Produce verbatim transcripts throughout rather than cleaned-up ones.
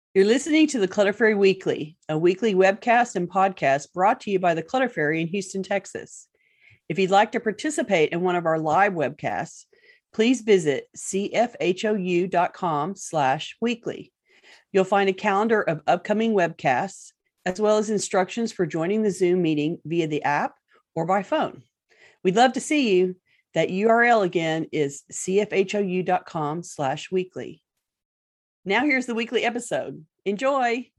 You're listening to the Clutter Fairy Weekly, a weekly webcast and podcast brought to you by the Clutter Fairy in Houston, Texas. If you'd like to participate in one of our live webcasts, please visit cfhou.com slash weekly. You'll find a calendar of upcoming webcasts, as well as instructions for joining the Zoom meeting via the app or by phone. We'd love to see you. That U R L again is cfhou.com slash weekly. Now here's the weekly episode. Enjoy.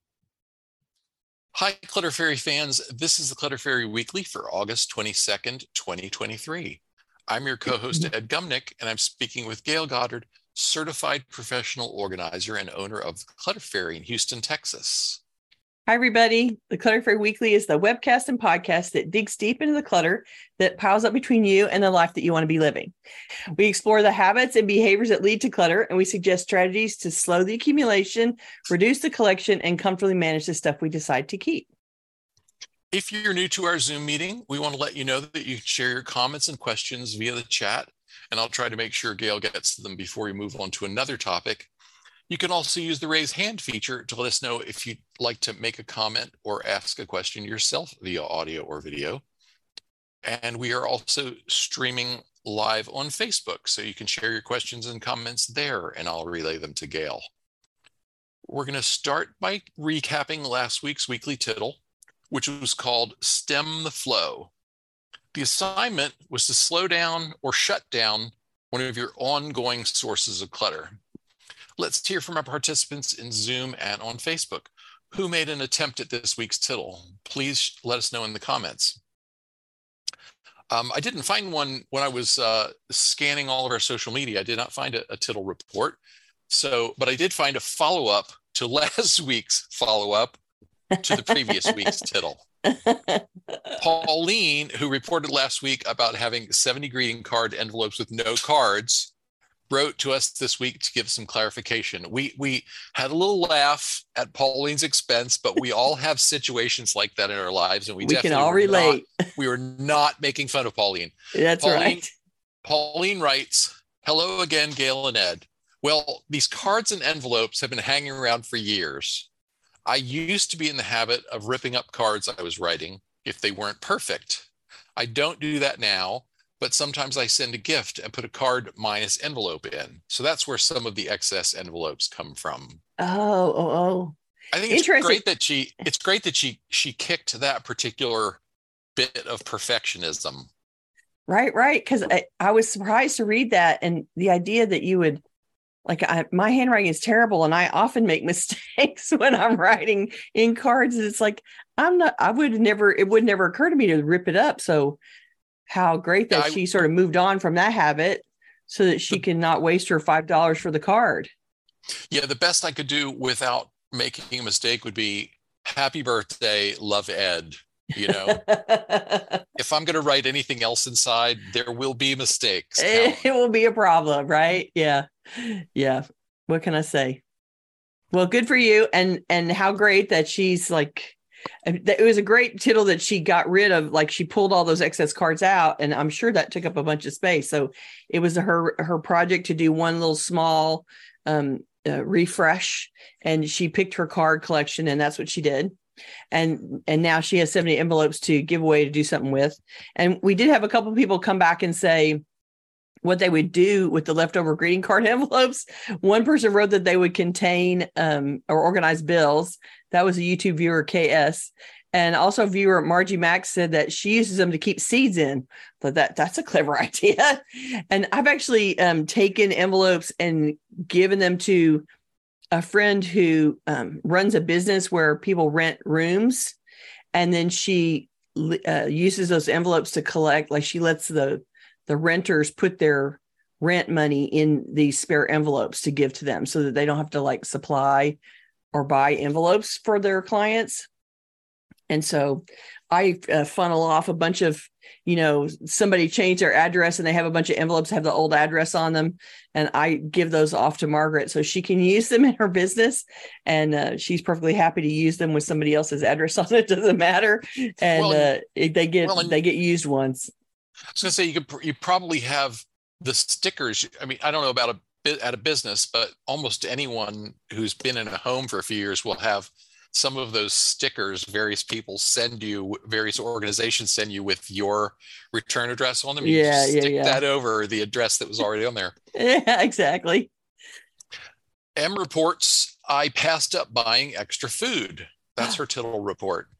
Hi, Clutter Fairy fans. This is the Clutter Fairy Weekly for August twenty-second, twenty twenty-three. I'm your co-host, Ed Gumnick, and I'm speaking with Gail Goddard, certified professional organizer and owner of the Clutter Fairy in Houston, Texas. Hi, everybody. The Clutter Fairy Weekly is the webcast and podcast that digs deep into the clutter that piles up between you and the life that you want to be living. We explore the habits and behaviors that lead to clutter, and we suggest strategies to slow the accumulation, reduce the collection, and comfortably manage the stuff we decide to keep. If you're new to our Zoom meeting, we want to let you know that you can share your comments and questions via the chat, and I'll try to make sure Gail gets to them before we move on to another topic. You can also use the raise hand feature to let us know if you'd like to make a comment or ask a question yourself via audio or video. And we are also streaming live on Facebook, so you can share your questions and comments there, and I'll relay them to Gail. We're going to start by recapping last week's weekly tittle, which was called Stem the Flow. The assignment was to slow down or shut down one of your ongoing sources of clutter. Let's hear from our participants in Zoom and on Facebook. Who made an attempt at this week's tittle? Please let us know in the comments. Um, I didn't find one when I was uh, scanning all of our social media. I did not find a, a tittle report. So, but I did find a follow-up to last week's follow-up to the previous week's tittle. Pauline, who reported last week about having seventy greeting card envelopes with no cards, wrote to us this week to give some clarification. We we had a little laugh at Pauline's expense, but we all have situations like that in our lives, and we, we definitely can all relate. Not, we were not making fun of Pauline. That's Pauline, right. Pauline writes, "Hello again, Gail and Ed. Well, these cards and envelopes have been hanging around for years. I used to be in the habit of ripping up cards I was writing if they weren't perfect. I don't do that now, but sometimes I send a gift and put a card minus envelope in. So that's where some of the excess envelopes come from." Oh, oh, oh. I think it's great that she, it's great that she, she kicked that particular bit of perfectionism. Right, right. Because I, I was surprised to read that. And the idea that you would, like, I, my handwriting is terrible, and I often make mistakes when I'm writing in cards. It's like, I'm not, I would never, it would never occur to me to rip it up. So how great that I, she sort of moved on from that habit so that she the, can not waste her five dollars for the card. Yeah, the best I could do without making a mistake would be, "Happy birthday, love, Ed." You know, if I'm going to write anything else inside, there will be mistakes. It, it will be a problem, right? Yeah. Yeah. What can I say? Well, good for you. And, and how great that she's like, it was a great tittle that she got rid of. Like, she pulled all those excess cards out, and I'm sure that took up a bunch of space. So it was her, her project to do one little small um, uh, refresh, and she picked her card collection, and that's what she did. And, and now she has seventy envelopes to give away to do something with. And we did have a couple of people come back and say what they would do with the leftover greeting card envelopes. One person wrote that they would contain um, or organize bills. That was a YouTube viewer, K S. And also viewer Margie Max said that she uses them to keep seeds in. But that that's a clever idea. And I've actually um, taken envelopes and given them to a friend who um, runs a business where people rent rooms. And then she uh, uses those envelopes to collect, like she lets the the renters put their rent money in these spare envelopes to give to them so that they don't have to like supply or buy envelopes for their clients. And so I uh, funnel off a bunch of, you know, somebody changed their address and they have a bunch of envelopes, have the old address on them. And I give those off to Margaret so she can use them in her business. And uh, she's perfectly happy to use them with somebody else's address on it. Doesn't matter. And well, uh, they get, well, they get used once. I was going to say, you could, you probably have the stickers. I mean, I don't know about a at a business, but almost anyone who's been in a home for a few years will have some of those stickers various people send you, various organizations send you with your return address on them. You Yeah, just yeah, stick yeah. that over the address that was already on there. Yeah, exactly. M reports, I passed up buying extra food. That's her tittle report.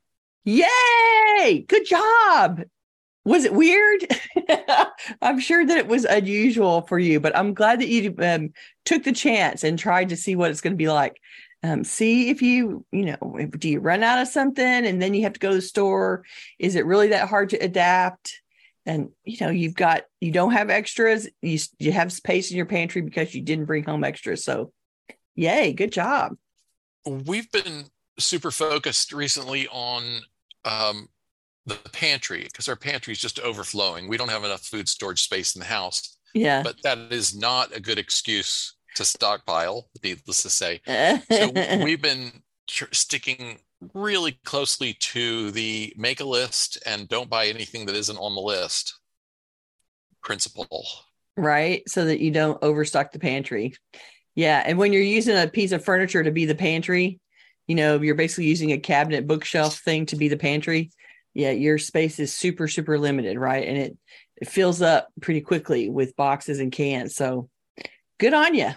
Yay! Good job. Was it weird? I'm sure that it was unusual for you, but I'm glad that you um, took the chance and tried to see what it's going to be like. Um, see if you, you know, if, do you run out of something and then you have to go to the store? Is it really that hard to adapt? And, you know, you've got, you don't have extras. You, you have space in your pantry because you didn't bring home extras. So, yay, good job. We've been super focused recently on um, the pantry because our pantry is just overflowing. We don't have enough food storage space in the house. Yeah. But that is not a good excuse to stockpile, needless to say. So we've been tr- sticking really closely to the make a list and don't buy anything that isn't on the list principle. Right. So that you don't overstock the pantry. Yeah. And when you're using a piece of furniture to be the pantry, you know, you're basically using a cabinet bookshelf thing to be the pantry. Yeah. Your space is super, super limited. Right. And it, it fills up pretty quickly with boxes and cans. So good on you.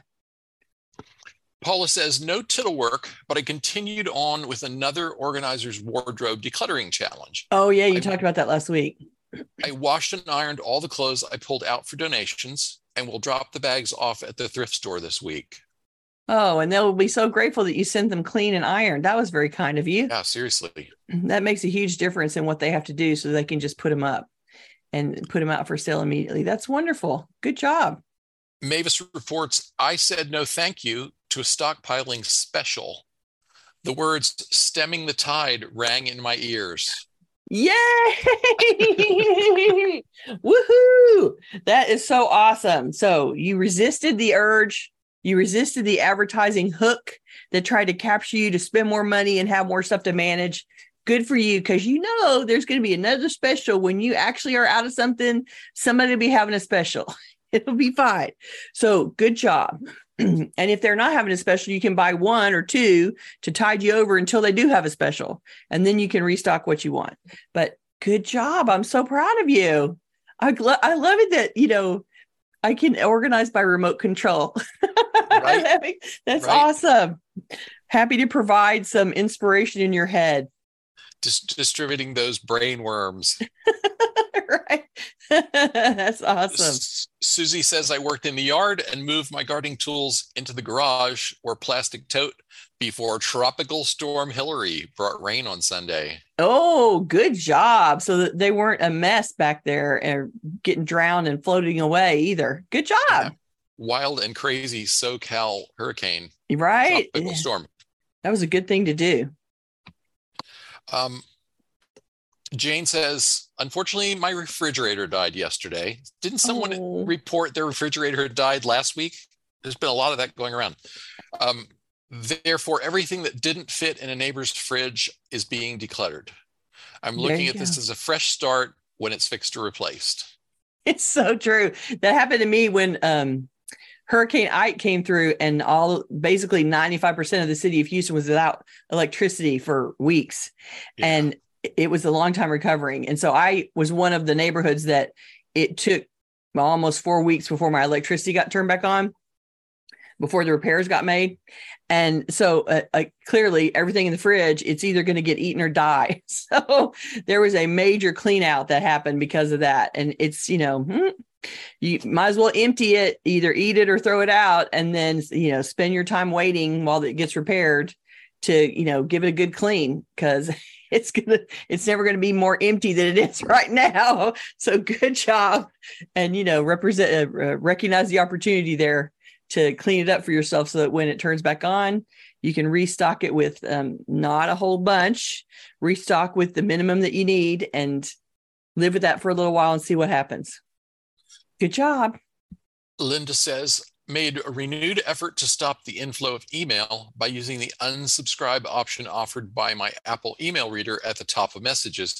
Paula says, no tittle work, but I continued on with another organizer's wardrobe decluttering challenge. Oh, yeah. You I, talked about that last week. I washed and ironed all the clothes I pulled out for donations and will drop the bags off at the thrift store this week. Oh, and they'll be so grateful that you sent them clean and ironed. That was very kind of you. Yeah, seriously. That makes a huge difference in what they have to do so they can just put them up and put them out for sale immediately. That's wonderful. Good job. Mavis reports, I said no thank you to a stockpiling special. The words stemming the tide rang in my ears. Yay! Woohoo! That is so awesome. So you resisted the urge. You resisted the advertising hook that tried to capture you to spend more money and have more stuff to manage. Good for you, because you know there's going to be another special when you actually are out of something. Somebody will be having a special. It'll be fine. So good job. And if they're not having a special, you can buy one or two to tide you over until they do have a special. And then you can restock what you want. But good job. I'm so proud of you. I, gl- I love it that, you know, I can organize by remote control. Right? That's right. Awesome. Happy to provide some inspiration in your head. Just distributing those brain worms. Right. That's awesome. S- Susie says, I worked in the yard and moved my gardening tools into the garage or plastic tote before Tropical Storm Hillary brought rain on Sunday. Oh, good job. So that they weren't a mess back there and getting drowned and floating away either. Good job. Yeah. Wild and crazy SoCal hurricane. Right. Tropical storm. That was a good thing to do. Um, Jane says, unfortunately, my refrigerator died yesterday. Didn't someone oh. report their refrigerator had died last week? There's been a lot of that going around. Um, therefore, everything that didn't fit in a neighbor's fridge is being decluttered. I'm looking at go. this as a fresh start when it's fixed or replaced. It's so true. That happened to me when um, Hurricane Ike came through, and all basically ninety-five percent of the city of Houston was without electricity for weeks. Yeah. And it was a long time recovering. And so I was one of the neighborhoods that it took almost four weeks before my electricity got turned back on, before the repairs got made. And so uh, uh, clearly everything in the fridge, it's either going to get eaten or die. So there was a major clean out that happened because of that. And it's, you know, you might as well empty it, either eat it or throw it out, and then, you know, spend your time waiting while it gets repaired to, you know, give it a good clean, because it's gonna, it's never going to be more empty than it is right now. So good job. And, you know, represent, uh, recognize the opportunity there to clean it up for yourself so that when it turns back on, you can restock it with um, not a whole bunch, restock with the minimum that you need, and live with that for a little while and see what happens. Good job. Linda says, made a renewed effort to stop the inflow of email by using the unsubscribe option offered by my Apple email reader at the top of messages.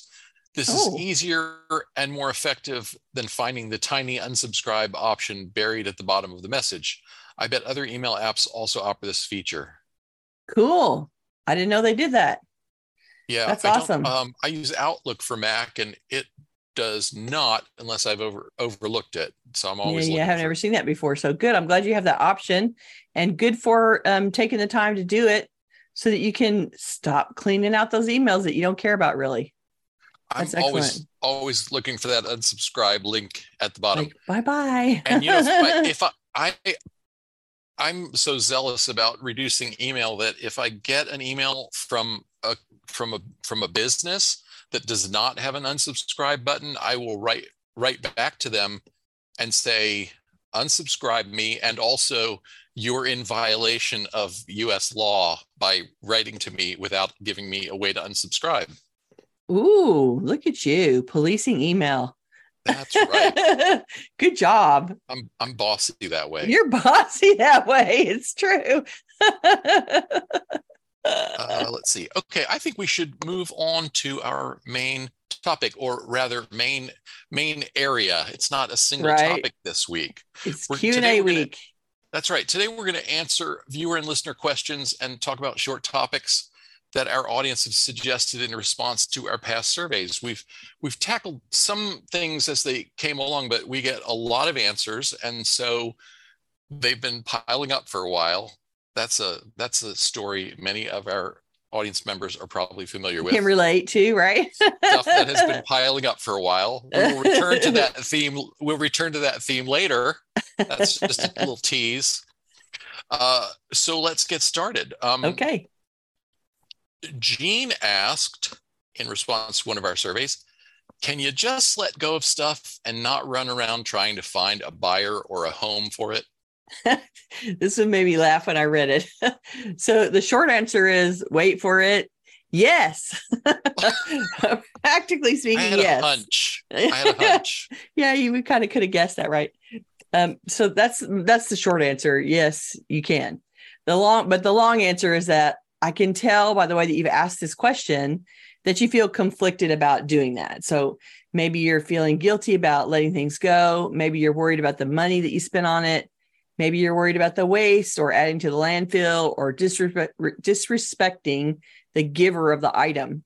This Oh. is easier and more effective than finding the tiny unsubscribe option buried at the bottom of the message. I bet other email apps also offer this feature. Cool. I didn't know they did that. Yeah, That's I awesome. don't, um, I use Outlook for Mac, and it does not unless I've over overlooked it. So I'm always yeah, yeah, I looking haven't for ever seen that before. So good. I'm glad you have that option, and good for um, taking the time to do it so that you can stop cleaning out those emails that you don't care about really. I'm That's excellent. always always looking for that unsubscribe link at the bottom. Like, bye bye. And you know, if I, if I, I I'm so zealous about reducing email that if I get an email from a from a from a business that does not have an unsubscribe button, I will write write back to them and say, unsubscribe me, and also you're in violation of U S law by writing to me without giving me a way to unsubscribe. Ooh, look at you policing email. That's right. Good job. I'm I'm bossy that way. You're bossy that way. It's true. uh, let's see. Okay, I think we should move on to our main topic, or rather main main area. It's not a single right. topic this week. It's We're, Q and A week. Gonna, that's right. Today we're going to answer viewer and listener questions and talk about short topics that our audience have suggested in response to our past surveys. We've we've tackled some things as they came along, but we get a lot of answers, and so they've been piling up for a while. That's a that's a story many of our audience members are probably familiar with. Can relate to, right? Stuff that has been piling up for a while. We will return to that theme. We'll return to that theme later. That's just a little tease. Uh, so let's get started. Um, okay. Jean asked, in response to one of our surveys, can you just let go of stuff and not run around trying to find a buyer or a home for it? This one made me laugh when I read it. So the short answer is wait for it. Yes. Practically speaking, I had yes. a hunch. I had a hunch. Yeah, you kind of could have guessed that, right? Um, so that's that's the short answer. Yes, you can. The long, but the long answer is that I can tell by the way that you've asked this question that you feel conflicted about doing that. So maybe you're feeling guilty about letting things go. Maybe you're worried about the money that you spent on it. Maybe you're worried about the waste or adding to the landfill or disrespect, disrespecting the giver of the item.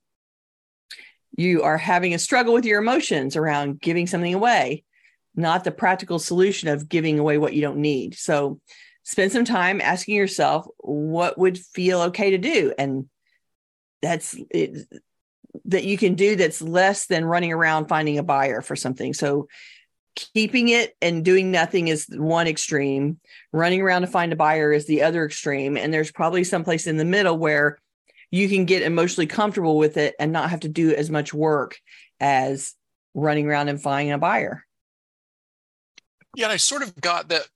You are having a struggle with your emotions around giving something away, not the practical solution of giving away what you don't need. So spend some time asking yourself what would feel okay to do. And that's it, that you can do that's less than running around finding a buyer for something. So keeping it and doing nothing is one extreme. Running around to find a buyer is the other extreme. And there's probably someplace in the middle where you can get emotionally comfortable with it and not have to do as much work as running around and finding a buyer. Yeah, and I sort of got that,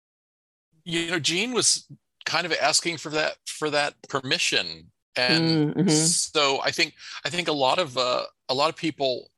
you know, Jean was kind of asking for that for that permission. And mm-hmm. so I think I think a lot of uh, a lot of people,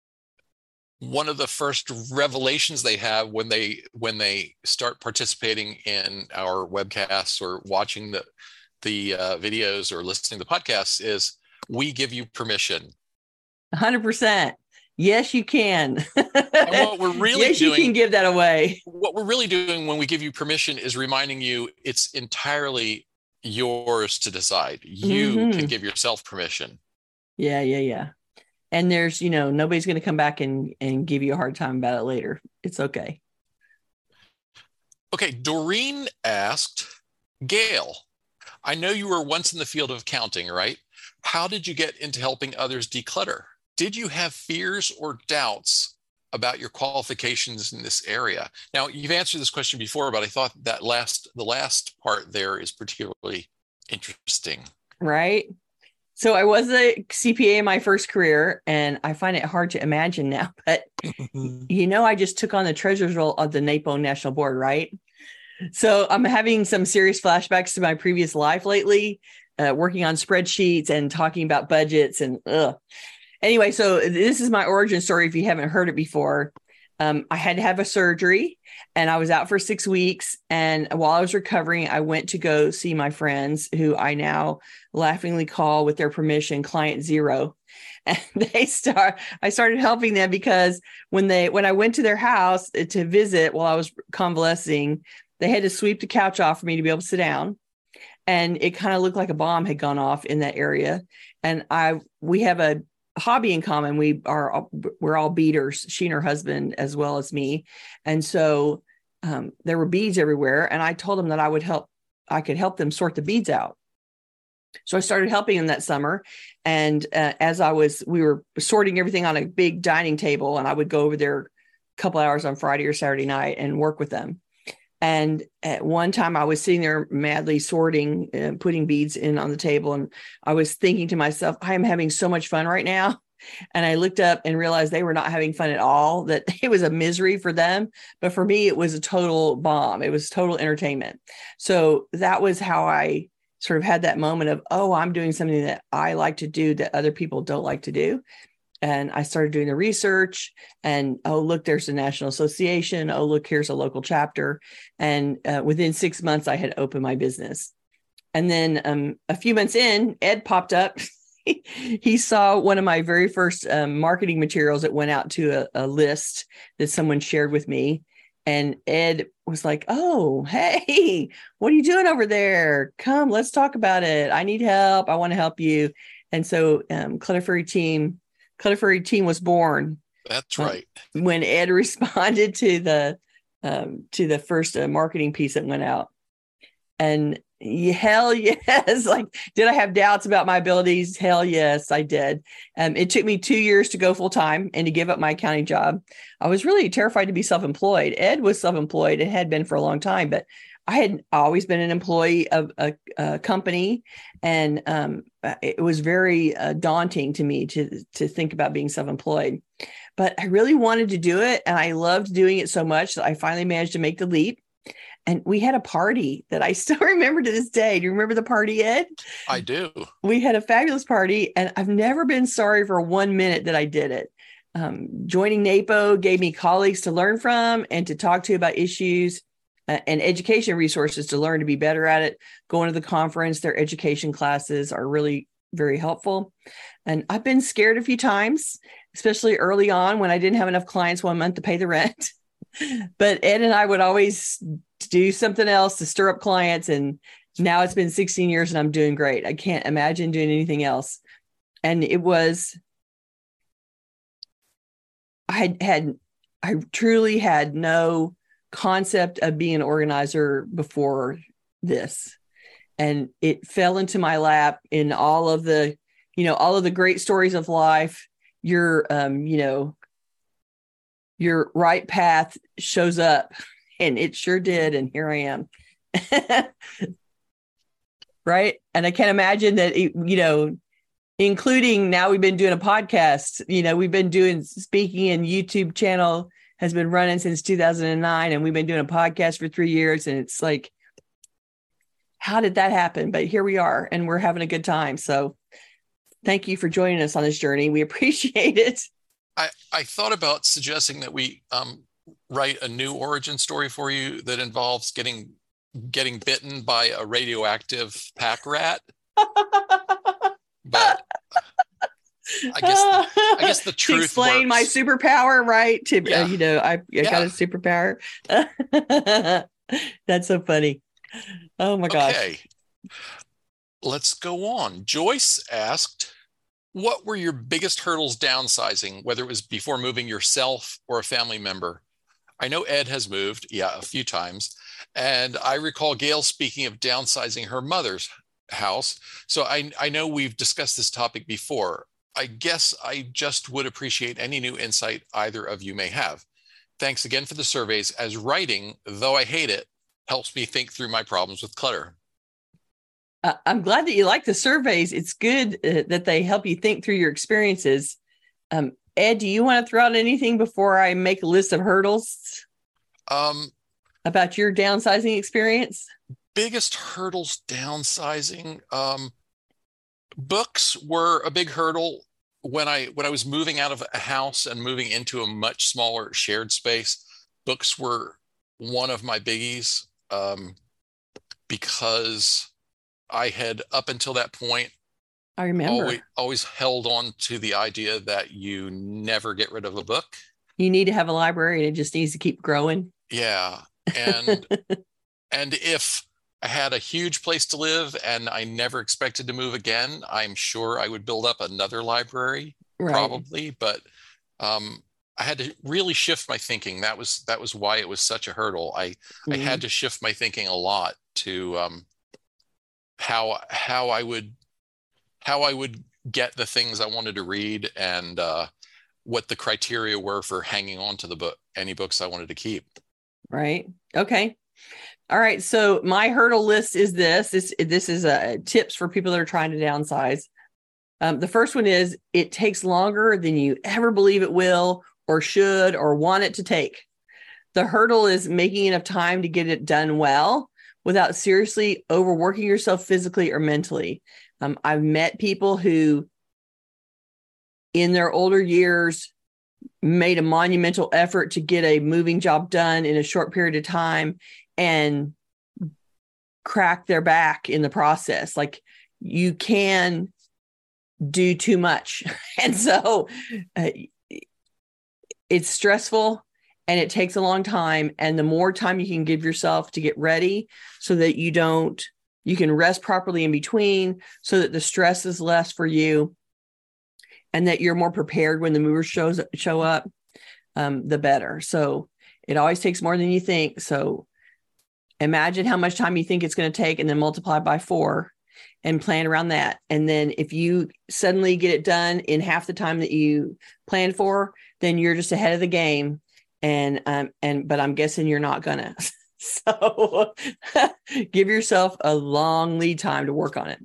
one of the first revelations they have when they when they start participating in our webcasts or watching the the uh, videos or listening to podcasts is we give you permission. one hundred percent. Yes, you can. And what we're really yes, doing, you can give that away. What we're really doing when we give you permission is reminding you it's entirely yours to decide. You mm-hmm. can give yourself permission. Yeah, yeah, yeah. And there's, you know, nobody's going to come back and, and give you a hard time about it later. It's okay. Okay, Doreen asked, Gail, I know you were once in the field of accounting, right? How did you get into helping others declutter? Did you have fears or doubts about your qualifications in this area? Now, you've answered this question before, but I thought that last the last part there is particularly interesting. Right. So I was a C P A in my first career, and I find it hard to imagine now. But, you know, I just took on the treasurer's role of the NAPO National Board, right? So I'm having some serious flashbacks to my previous life lately, uh, working on spreadsheets and talking about budgets and ugh. Anyway, so this is my origin story if you haven't heard it before. um, I had to have a surgery and I was out for six weeks. And while I was recovering, I went to go see my friends who I now laughingly call, with their permission, Client Zero. And they start, I started helping them because when they, when I went to their house to visit while I was convalescing, they had to sweep the couch off for me to be able to sit down. And it kind of looked like a bomb had gone off in that area. And I, we have a hobby in common. We are, we're all beaders, she and her husband, as well as me. And so um, there were beads everywhere. And I told them that I would help, I could help them sort the beads out. So I started helping them that summer. And uh, as I was, we were sorting everything on a big dining table, and I would go over there a couple hours on Friday or Saturday night and work with them. And at one time I was sitting there madly sorting and putting beads in on the table. And I was thinking to myself, I am having so much fun right now. And I looked up and realized they were not having fun at all, that it was a misery for them. But for me, it was a total bomb. It was total entertainment. So that was how I sort of had that moment of, oh, I'm doing something that I like to do that other people don't like to do. And I started doing the research, and, oh, look, there's a national association. Oh, look, here's a local chapter. And uh, within six months, I had opened my business. And then um, a few months in, Ed popped up. He saw one of my very first um, marketing materials that went out to a, a list that someone shared with me. And Ed was like, oh, hey, what are you doing over there? Come, let's talk about it. I need help. I want to help you. And so um, Clutter Fairy Team, Clutter Fairy Team was born. That's right. Uh, when Ed responded to the um, to the first uh, marketing piece that went out. And hell yes, like, did I have doubts about my abilities? Hell yes, I did. Um, it took me two years to go full time and to give up my accounting job. I was really terrified to be self-employed. Ed was self-employed and had been for a long time, but I had always been an employee of a, a company, and um, it was very uh, daunting to me to to think about being self-employed. But I really wanted to do it, and I loved doing it so much that I finally managed to make the leap. And we had a party that I still remember to this day. Do you remember the party, Ed? I do. We had a fabulous party, and I've never been sorry for one minute that I did it. Um, joining NAPO gave me colleagues to learn from and to talk to about issues, uh, and education resources to learn to be better at it. Going to the conference, their education classes are really very helpful. And I've been scared a few times, especially early on when I didn't have enough clients one month to pay the rent. But Ed and I would always do something else to stir up clients. And now it's been sixteen years and I'm doing great. I can't imagine doing anything else. And it was, I had, had I truly had no concept of being an organizer before this. And it fell into my lap in all of the, you know, all of the great stories of life. Your, um, you know, your right path shows up, and it sure did. And here I am. Right. And I can't imagine that, it, you know, including now we've been doing a podcast, you know, we've been doing speaking, and YouTube channel has been running since two thousand nine. And we've been doing a podcast for three years. And it's like, how did that happen? But here we are, and we're having a good time. So thank you for joining us on this journey. We appreciate it. I, I thought about suggesting that we um, write a new origin story for you that involves getting getting bitten by a radioactive pack rat. But I guess the, I guess the truth to explain works. My superpower, right? To Yeah. uh, you know, I, I Yeah. got a superpower. That's so funny. Oh my gosh. Okay, let's go on. Joyce asked, what were your biggest hurdles downsizing, whether it was before moving yourself or a family member? I know Ed has moved, yeah, a few times. And I recall Gail speaking of downsizing her mother's house. So I, I know we've discussed this topic before. I guess I just would appreciate any new insight either of you may have. Thanks again for the surveys, as writing, though I hate it, helps me think through my problems with clutter. Uh, I'm glad that you like the surveys. It's good uh, that they help you think through your experiences. Um, Ed, do you want to throw out anything before I make a list of hurdles Um, about your downsizing experience? biggest hurdles downsizing. Um, books were a big hurdle when I when I was moving out of a house and moving into a much smaller shared space, books were one of my biggies, um, because I had up until that point I remember. always always held on to the idea that you never get rid of a book. You need to have a library and it just needs to keep growing. Yeah. And and if I had a huge place to live and I never expected to move again, I'm sure I would build up another library, Right. probably. But um, I had to really shift my thinking. That was that was why it was such a hurdle. I Mm-hmm. I had to shift my thinking a lot to um, how how I would how I would get the things I wanted to read, and uh, what the criteria were for hanging on to the book, any books I wanted to keep. Right. Okay. All right. So my hurdle list is this. This this is uh, tips for people that are trying to downsize. Um, the first one is it takes longer than you ever believe it will or should or want it to take. The hurdle is making enough time to get it done well without seriously overworking yourself physically or mentally. Um, I've met people who, in their older years, made a monumental effort to get a moving job done in a short period of time and crack their back in the process. Like, you can do too much. And so uh, it's stressful and it takes a long time. And the more time you can give yourself to get ready so that you don't, you can rest properly in between, so that the stress is less for you and that you're more prepared when the movers shows show up, um, the better. So it always takes more than you think. So imagine how much time you think it's going to take and then multiply by four and plan around that. And then if you suddenly get it done in half the time that you planned for, then you're just ahead of the game. And, um, and, but I'm guessing you're not gonna. So give yourself a long lead time to work on it.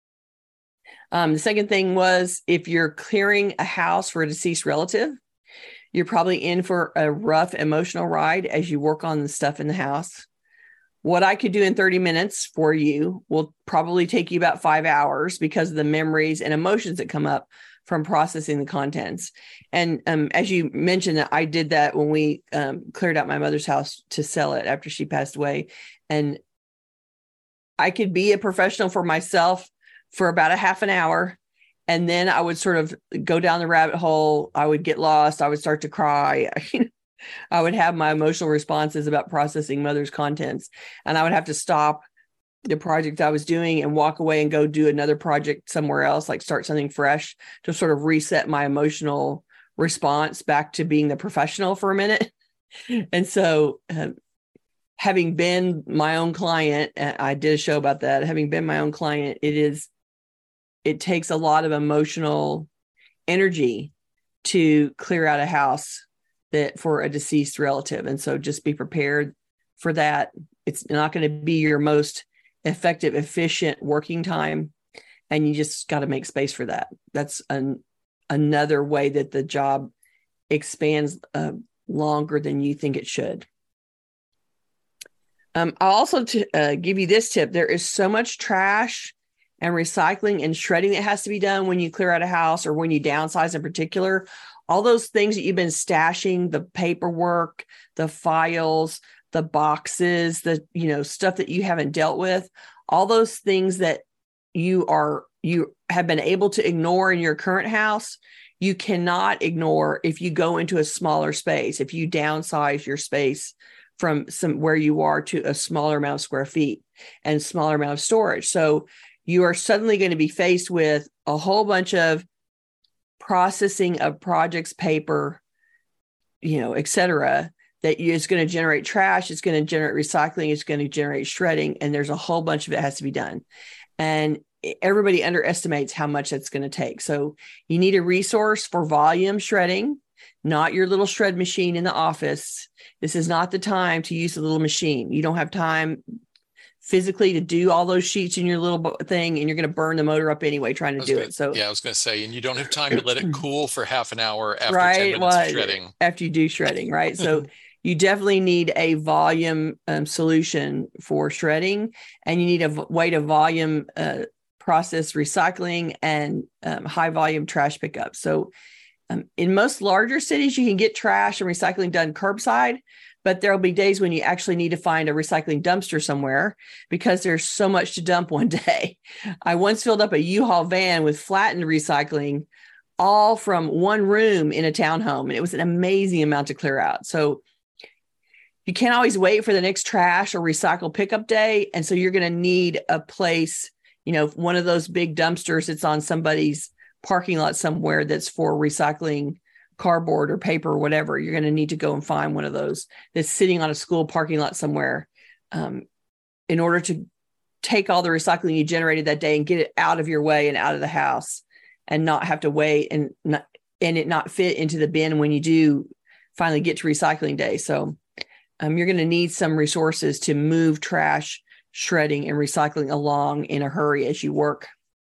Um, the second thing was, if you're clearing a house for a deceased relative, you're probably in for a rough emotional ride as you work on the stuff in the house. What I could do in thirty minutes for you will probably take you about five hours because of the memories and emotions that come up from processing the contents. And um, as you mentioned, I did that when we um, cleared out my mother's house to sell it after she passed away. And I could be a professional for myself for about a half an hour. And then I would sort of go down the rabbit hole. I would get lost. I would start to cry. I would have my emotional responses about processing mother's contents. And I would have to stop the project I was doing and walk away and go do another project somewhere else, like start something fresh, to sort of reset my emotional response back to being the professional for a minute. And so um, having been my own client, I did a show about that, having been my own client, it is, it takes a lot of emotional energy to clear out a house that for a deceased relative. And so just be prepared for that. It's not going to be your most effective, efficient working time. And you just got to make space for that. That's an, another way that the job expands uh, longer than you think it should. Um, I'll also t- uh, give you this tip. There is so much trash and recycling and shredding that has to be done when you clear out a house or when you downsize in particular. All those things that you've been stashing, the paperwork, the files, the boxes, the, you know, stuff that you haven't dealt with, all those things that you are, you have been able to ignore in your current house, you cannot ignore if you go into a smaller space, if you downsize your space from some where you are to a smaller amount of square feet and smaller amount of storage. So you are suddenly going to be faced with a whole bunch of processing of projects, paper, you know, et cetera, that is going to generate trash. It's going to generate recycling. It's going to generate shredding. And there's a whole bunch of it has to be done. And everybody underestimates how much that's going to take. So you need a resource for volume shredding, not your little shred machine in the office. This is not the time to use a little machine. You don't have time physically to do all those sheets in your little thing, and you're going to burn the motor up anyway trying to do gonna, it. So yeah, I was going to say, and you don't have time to let it cool for half an hour after right, ten minutes well, of shredding. After you do shredding, right? So you definitely need a volume um, solution for shredding, and you need a v- way to volume uh, process recycling and um, high volume trash pickup. So um, in most larger cities, you can get trash and recycling done curbside, but there'll be days when you actually need to find a recycling dumpster somewhere because there's so much to dump one day. I once filled up a U-Haul van with flattened recycling, all from one room in a townhome, and it was an amazing amount to clear out. So you can't always wait for the next trash or recycle pickup day. And so you're going to need a place, you know, one of those big dumpsters that's on somebody's parking lot somewhere that's for recycling cardboard or paper or whatever. You're going to need to go and find one of those that's sitting on a school parking lot somewhere um, in order to take all the recycling you generated that day and get it out of your way and out of the house and not have to wait and not, and it not fit into the bin when you do finally get to recycling day. So Um, you're going to need some resources to move trash, shredding, and recycling along in a hurry as you work.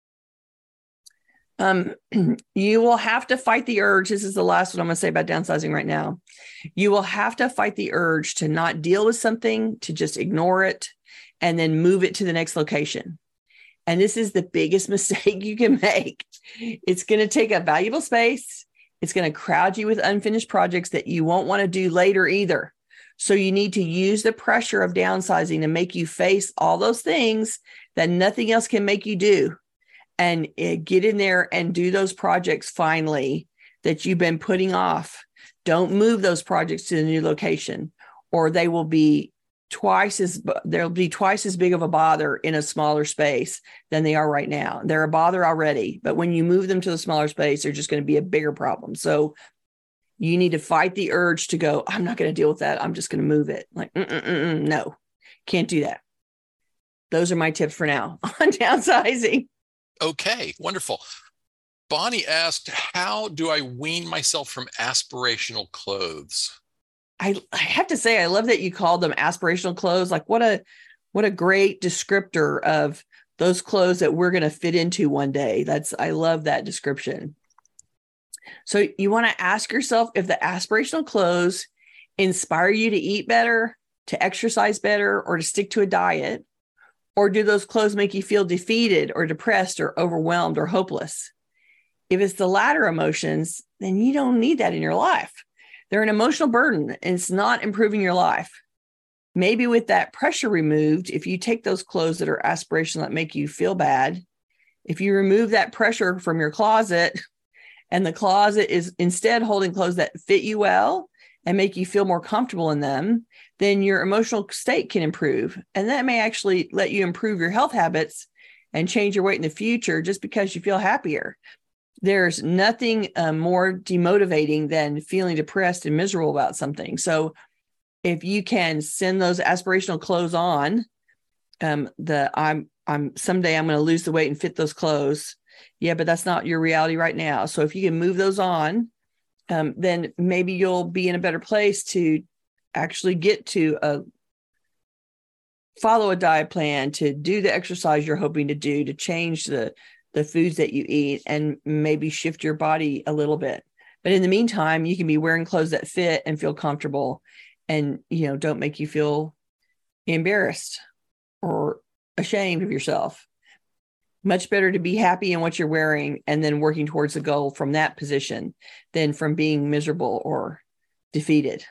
Um, you will have to fight the urge. This is the last one I'm going to say about downsizing right now. You will have to fight the urge to not deal with something, to just ignore it, and then move it to the next location. And this is the biggest mistake you can make. It's going to take up valuable space. It's going to crowd you with unfinished projects that you won't want to do later either. So you need to use the pressure of downsizing to make you face all those things that nothing else can make you do, and uh, get in there and do those projects finally that you've been putting off. Don't move those projects to the new location, or they will be twice as, they'll be twice as big of a bother in a smaller space than they are right now. They're a bother already, but when you move them to the smaller space, they're just going to be a bigger problem. So you need to fight the urge to go, I'm not going to deal with that. I'm just going to move it. Like, mm-mm-mm-mm, no, can't do that. Those are my tips for now on downsizing. Okay, wonderful. Bonnie asked, how do I wean myself from aspirational clothes? I, I have to say, I love that you called them aspirational clothes. Like what a, what a great descriptor of those clothes that we're going to fit into one day. That's, I love that description. So you want to ask yourself if the aspirational clothes inspire you to eat better, to exercise better, or to stick to a diet, or do those clothes make you feel defeated or depressed or overwhelmed or hopeless? If it's the latter emotions, then you don't need that in your life. They're an emotional burden and it's not improving your life. Maybe with that pressure removed, if you take those clothes that are aspirational that make you feel bad, if you remove that pressure from your closet and the closet is instead holding clothes that fit you well and make you feel more comfortable in them, then your emotional state can improve. And that may actually let you improve your health habits and change your weight in the future just because you feel happier. There's nothing uh, more demotivating than feeling depressed and miserable about something. So if you can send those aspirational clothes on, um, the I'm I'm someday I'm going to lose the weight and fit those clothes. Yeah, but that's not your reality right now. So if you can move those on, um, then maybe you'll be in a better place to actually get to a follow a diet plan, to do the exercise you're hoping to do, to change the the foods that you eat, and maybe shift your body a little bit. But in the meantime, you can be wearing clothes that fit and feel comfortable and, you know, don't make you feel embarrassed or ashamed of yourself. Much better to be happy in what you're wearing and then working towards the goal from that position than from being miserable or defeated.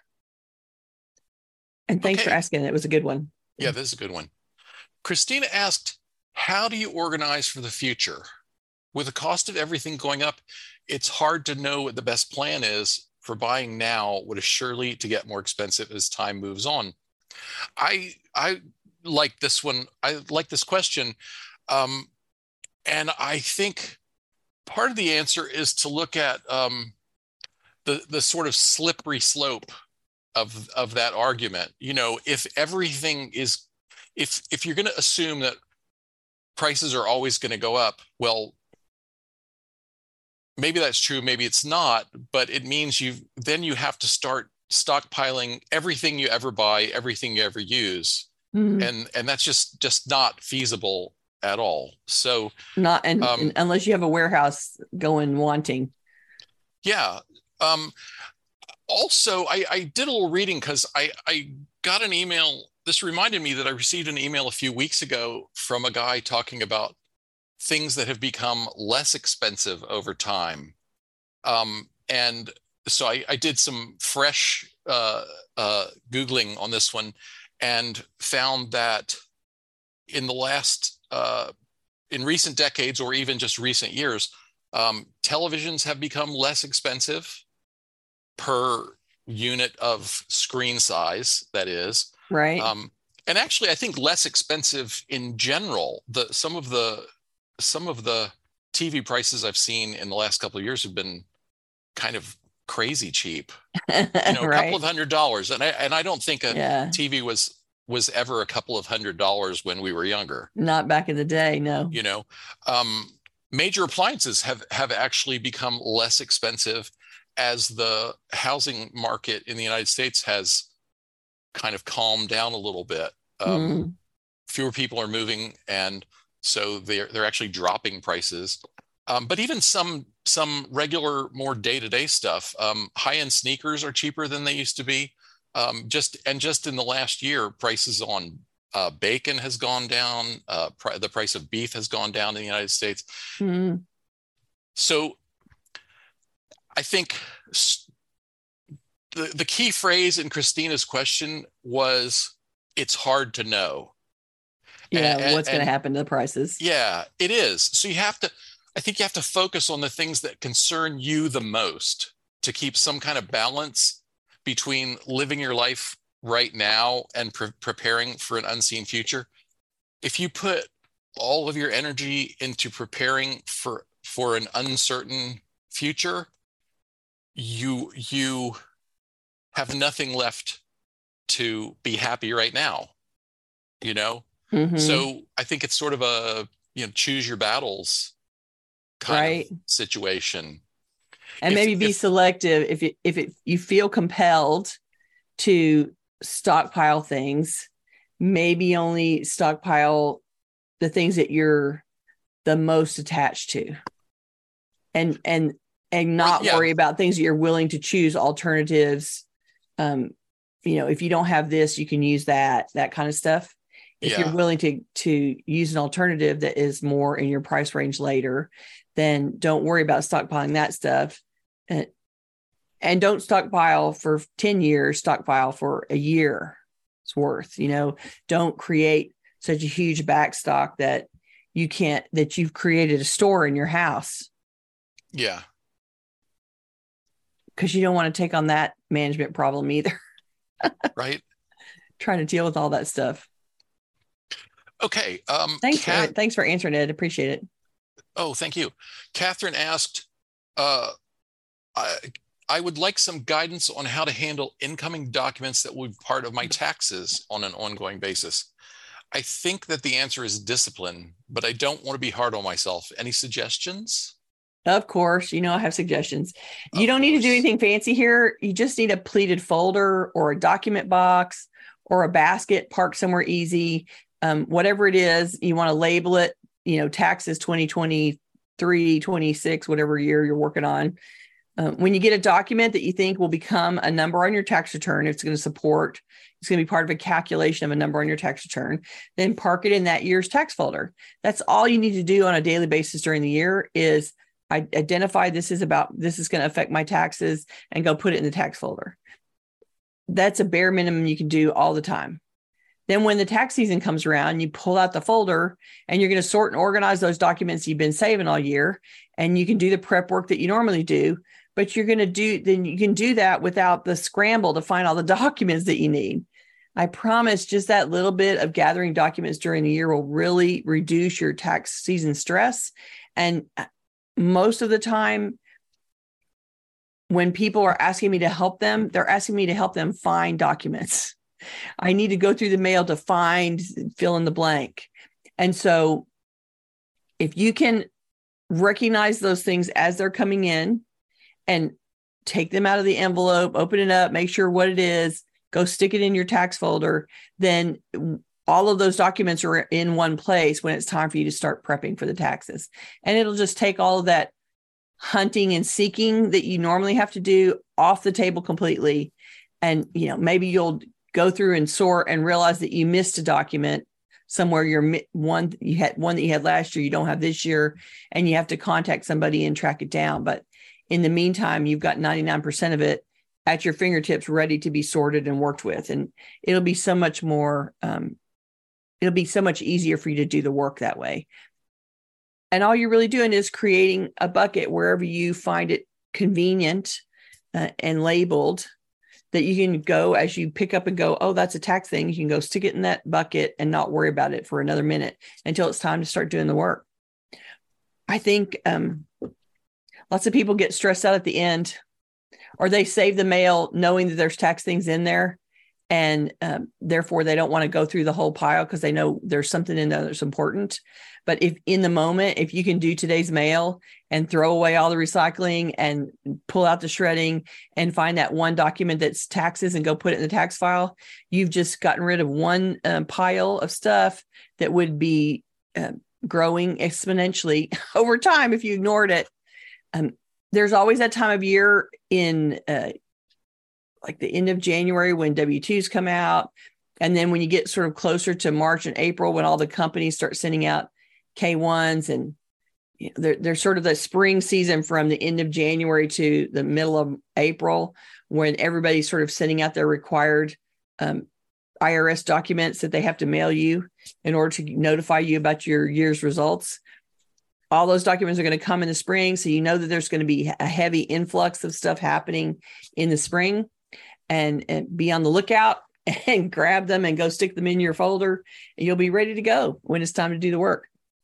And thanks okay. for asking. It was a good one. Yeah, this is a good one. Christina asked, how do you organize for the future? With the cost of everything going up, it's hard to know what the best plan is for buying now what is surely to get more expensive as time moves on. I I like this one. I like this question. Um, and I think part of the answer is to look at um, the, the sort of slippery slope of, of that argument. You know, if everything is, if, if you're going to assume that prices are always going to go up, well, maybe that's true, maybe it's not, but it means you then you have to start stockpiling everything you ever buy, everything you ever use. Mm-hmm. And and that's just just not feasible at all. So not and, um, and unless you have a warehouse going wanting. Yeah. Um, also, I, I did a little reading because I, I got an email. This reminded me that I received an email a few weeks ago from a guy talking about things that have become less expensive over time. Um, and so I, I did some fresh uh, uh, Googling on this one and found that in the last, uh, in recent decades, or even just recent years, um, televisions have become less expensive per unit of screen size, that is. Right. Um, and actually, I think less expensive in general. The some of the some of the T V prices I've seen in the last couple of years have been kind of crazy cheap. You know, a Right. couple of hundred dollars, and I and I don't think a Yeah. T V was was ever a couple of hundred dollars when we were younger. Not back in the day, no. You know, um, major appliances have have actually become less expensive as the housing market in the United States has kind of calmed down a little bit. Um, Mm. Fewer people are moving, and so they're they're actually dropping prices. Um, but even some some regular, more day-to-day stuff, um, high-end sneakers are cheaper than they used to be. Um, just and just in the last year, prices on uh, bacon has gone down. Uh, pr- the price of beef has gone down in the United States. Mm. So I think the the key phrase in Christina's question was, "It's hard to know." Yeah, And, what's going and to happen to the prices? yeah, it is. So you have to, I think you have to focus on the things that concern you the most to keep some kind of balance between living your life right now and pre- preparing for an unseen future. If you put all of your energy into preparing for for an uncertain future, you you have nothing left to be happy right now, you know? Mm-hmm. So I think it's sort of a, you know, choose your battles kind Right. of situation. And If, maybe be if, selective if it, if it, you feel compelled to stockpile things, maybe only stockpile the things that you're the most attached to, and and and not yeah. worry about things that you're willing to choose alternatives. Um, you know, if you don't have this, you can use that, that kind of stuff. If Yeah. you're willing to to use an alternative that is more in your price range later, then don't worry about stockpiling that stuff. And, and don't stockpile for ten years, stockpile for a year's worth. You know, don't create such a huge backstock that you can't, that you've created a store in your house. Yeah. Because you don't want to take on that management problem either. Right. Trying to deal with all that stuff. Okay. Um, thanks Kat- for thanks for answering it. Appreciate it. Oh, thank you. Catherine asked, uh, I, I would like some guidance on how to handle incoming documents that will be part of my taxes on an ongoing basis. I think that the answer is discipline, but I don't want to be hard on myself. Any suggestions? Of course, you know, I have suggestions. You Of don't need to do course. anything fancy here. You just need a pleated folder or a document box or a basket parked somewhere easy. Um, whatever it is, you want to label it, you know, taxes twenty twenty-three, twenty-six, whatever year you're working on. Um, when you get a document that you think will become a number on your tax return, it's going to support, it's going to be part of a calculation of a number on your tax return, then park it in that year's tax folder. That's all you need to do on a daily basis during the year is I identify this is about, this is going to affect my taxes, and go put it in the tax folder. That's a bare minimum you can do all the time. Then when the tax season comes around, you pull out the folder and you're going to sort and organize those documents you've been saving all year. And you can do the prep work that you normally do, but you're going to do, then you can do that without the scramble to find all the documents that you need. I promise just that little bit of gathering documents during the year will really reduce your tax season stress. And most of the time, when people are asking me to help them, they're asking me to help them find documents. I need to go through the mail to find, fill in the blank. And so if you can recognize those things as they're coming in and take them out of the envelope, open it up, make sure what it is, go stick it in your tax folder, then all of those documents are in one place when it's time for you to start prepping for the taxes. And it'll just take all of that hunting and seeking that you normally have to do off the table completely. And, you know, maybe you'll go through and sort and realize that you missed a document somewhere you're one, you had one that you had last year, you don't have this year, and you have to contact somebody and track it down. But in the meantime, you've got ninety-nine percent of it at your fingertips, ready to be sorted and worked with. And it'll be so much more, um, it'll be so much easier for you to do the work that way. And all you're really doing is creating a bucket wherever you find it convenient uh, and labeled, that you can go as you pick up and go, oh, that's a tax thing. You can go stick it in that bucket and not worry about it for another minute until it's time to start doing the work. I think um, lots of people get stressed out at the end, or they save the mail knowing that there's tax things in there. And um, therefore, they don't want to go through the whole pile because they know there's something in there that's important. But if in the moment, if you can do today's mail and throw away all the recycling and pull out the shredding and find that one document that's taxes and go put it in the tax file, you've just gotten rid of one um, pile of stuff that would be uh, growing exponentially over time if you ignored it. Um, there's always that time of year in uh, like the end of January when W two's come out. And then when you get sort of closer to March and April, when all the companies start sending out K ones, and you know, they're, they're sort of the spring season from the end of January to the middle of April, when everybody's sort of sending out their required um, I R S documents that they have to mail you in order to notify you about your year's results. All those documents are going to come in the spring. So you know that there's going to be a heavy influx of stuff happening in the spring, and, and be on the lookout and grab them and go stick them in your folder, and you'll be ready to go when it's time to do the work.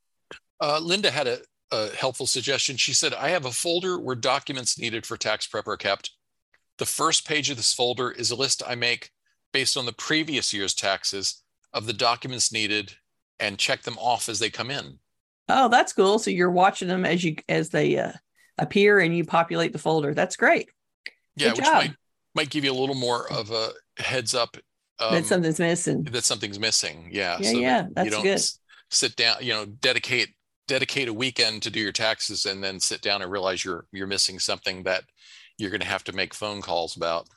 Uh, Linda had a, a helpful suggestion. She said, I have a folder where documents needed for tax prep are kept. The first page of this folder is a list I make based on the previous year's taxes of the documents needed and check them off as they come in. Oh, that's cool. So you're watching them as you as they uh, appear, and you populate the folder. That's great. Yeah, Good which job. might might give you a little more of a heads up um, that something's missing. That something's missing. Yeah. Yeah, so yeah, that that's you don't good. s- sit down, you know, dedicate dedicate a weekend to do your taxes and then sit down and realize you're you're missing something that you're going to have to make phone calls about.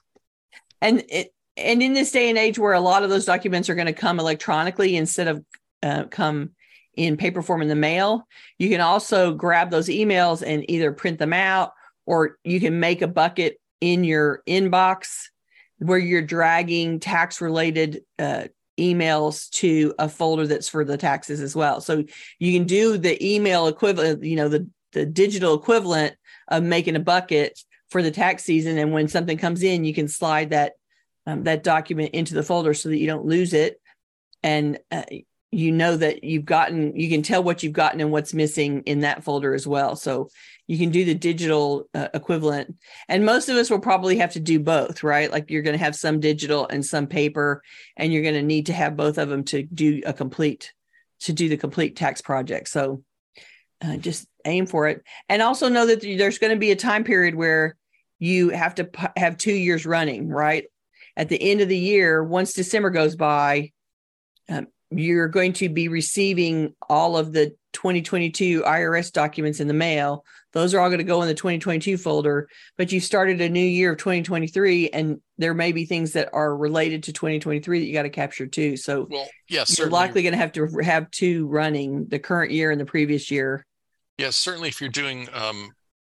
And it and in this day and age where a lot of those documents are going to come electronically instead of uh, come in paper form in the mail, you can also grab those emails and either print them out, or you can make a bucket in your inbox where you're dragging tax related uh, emails to a folder that's for the taxes as well. So you can do the email equivalent, you know, the, the digital equivalent of making a bucket for the tax season. And when something comes in, you can slide that um, that document into the folder so that you don't lose it. And uh, you know that you've gotten, you can tell what you've gotten and what's missing in that folder as well. So you can do the digital uh, equivalent. And most of us will probably have to do both, right? Like you're going to have some digital and some paper, and you're going to need to have both of them to do a complete, to do the complete tax project. So uh, just aim for it. And also know that there's going to be a time period where you have to p- have two years running, right? At the end of the year, once December goes by, um, you're going to be receiving all of the twenty twenty-two I R S documents in the mail. Those are all going to go in the twenty twenty-two folder, but you started a new year of twenty twenty-three, and there may be things that are related to twenty twenty-three that you got to capture too. So Well, yes, you're likely going to have to have two running, the current year and the previous year. Yes, certainly if you're doing, um,